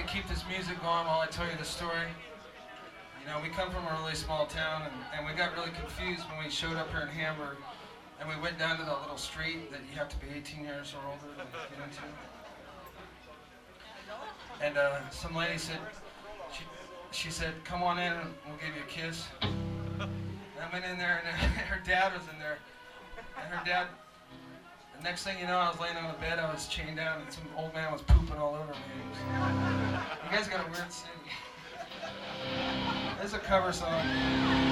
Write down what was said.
to keep this music going while I tell you the story. You know, we come from a really small town, and we got really confused when we showed up here in Hamburg, and we went down to that little street that you have to be 18 years or older to get into. And some lady said, she said, come on in and we'll give you a kiss. And I went in there, and her dad was in there. And her dad, the next thing you know, I was laying on the bed, I was chained down, and some old man was pooping all over me. You guys got a weird city. This is a cover song.